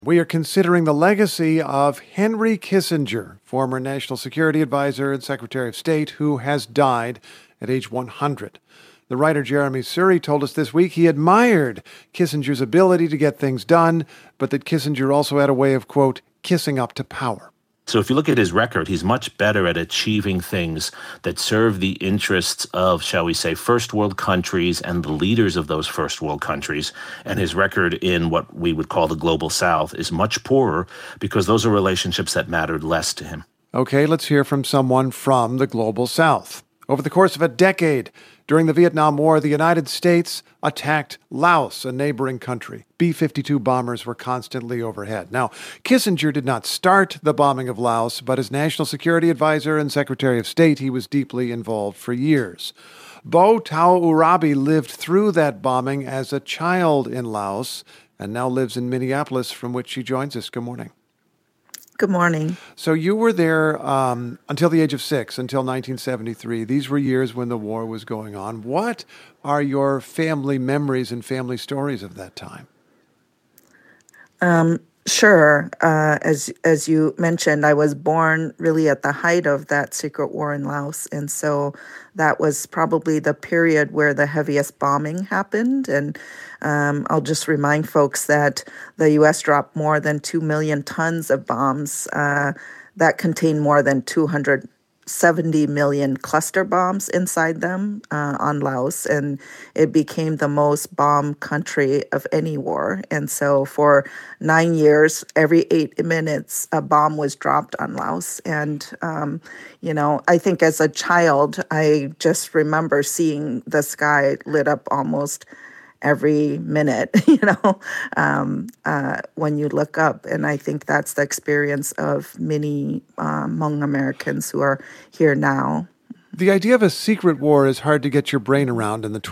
We are considering the legacy of Henry Kissinger, former National Security Advisor and Secretary of State, who has died at age 100. The writer Jeremy Suri told us this week he admired Kissinger's ability to get things done, but that Kissinger also had a way of, quote, kissing up to power. So if you look at his record, he's much better at achieving things that serve the interests of, shall we say, first world countries and the leaders of those first world countries. And his record in what we would call the global south is much poorer because those are relationships that mattered less to him. Okay, let's hear from someone from the global south. Over the course of a decade, during the Vietnam War, the United States attacked Laos, a neighboring country. B-52 bombers were constantly overhead. Now, Kissinger did not start the bombing of Laos, but as National Security Advisor and Secretary of State, he was deeply involved for years. Bo Tao Urabi lived through that bombing as a child in Laos and now lives in Minneapolis, from which she joins us. Good morning. Good morning. So you were there until the age of 6, until 1973. These were years when the war was going on. What are your family memories and family stories of that time? Sure. As you mentioned, I was born really at the height of that secret war in Laos. And so that was probably the period where the heaviest bombing happened. And I'll just remind folks that the U.S. dropped more than 2 million tons of bombs that contained more than 270 million cluster bombs inside them on Laos, and it became the most bombed country of any war. And so for 9 years, every 8 minutes, a bomb was dropped on Laos. And, I think as a child, I just remember seeing the sky lit up almost every minute, when you look up. And I think that's the experience of many Hmong Americans who are here now. The idea of a secret war is hard to get your brain around in the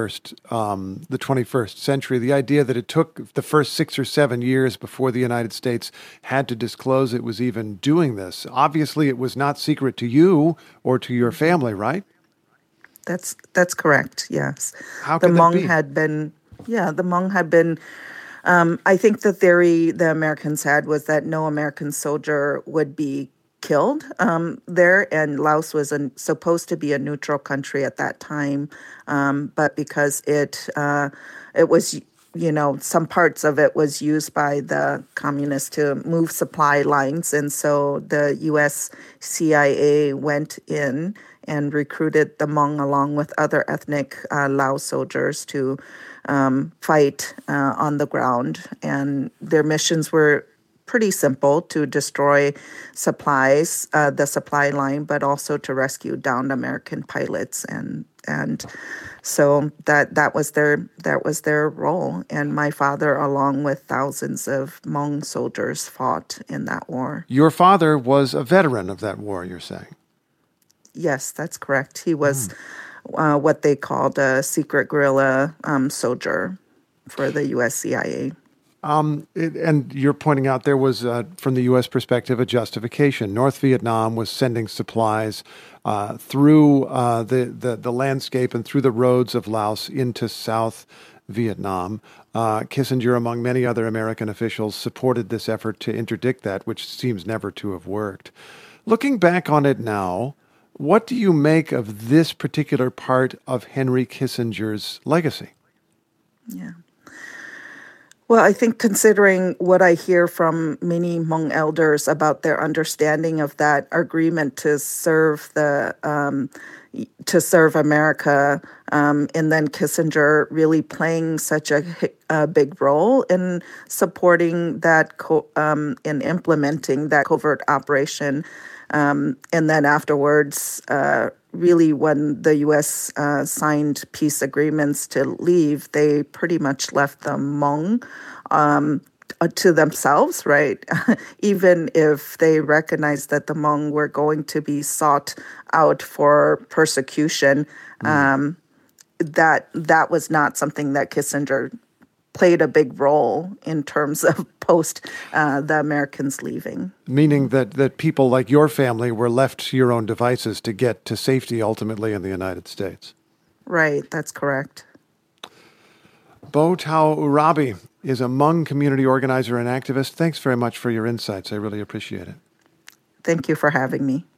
21st century. The idea that it took the first 6 or 7 years before the United States had to disclose it was even doing this. Obviously, it was not secret to you or to your family, right? That's correct. Yes. How could that be? The Hmong had been. I think the theory the Americans had was that no American soldier would be killed there, and Laos was supposed to be a neutral country at that time, but because it was. Some parts of it was used by the communists to move supply lines. And so the U.S. CIA went in and recruited the Hmong along with other ethnic Lao soldiers to fight on the ground. And their missions were pretty simple: to destroy supplies, the supply line, but also to rescue downed American pilots. And so that was their role. And my father, along with thousands of Hmong soldiers, fought in that war. Your father was a veteran of that war, you're saying? Yes, that's correct. He was what they called a secret guerrilla soldier for the U.S. CIA. And you're pointing out there was, from the U.S. perspective, a justification. North Vietnam was sending supplies through the landscape and through the roads of Laos into South Vietnam. Kissinger, among many other American officials, supported this effort to interdict that, which seems never to have worked. Looking back on it now, what do you make of this particular part of Henry Kissinger's legacy? Yeah. Well, I think considering what I hear from many Hmong elders about their understanding of that agreement to serve America, and then Kissinger really playing such a big role in supporting that, in implementing that covert operation, and then afterwards, really, when the U.S. signed peace agreements to leave, they pretty much left the Hmong to themselves, right? Even if they recognized that the Hmong were going to be sought out for persecution, that was not something that Kissinger played a big role in terms of post the Americans leaving. Meaning that people like your family were left to your own devices to get to safety ultimately in the United States. Right, that's correct. Bo Tao Urabi, is a Hmong community organizer and activist. Thanks very much for your insights. I really appreciate it. Thank you for having me.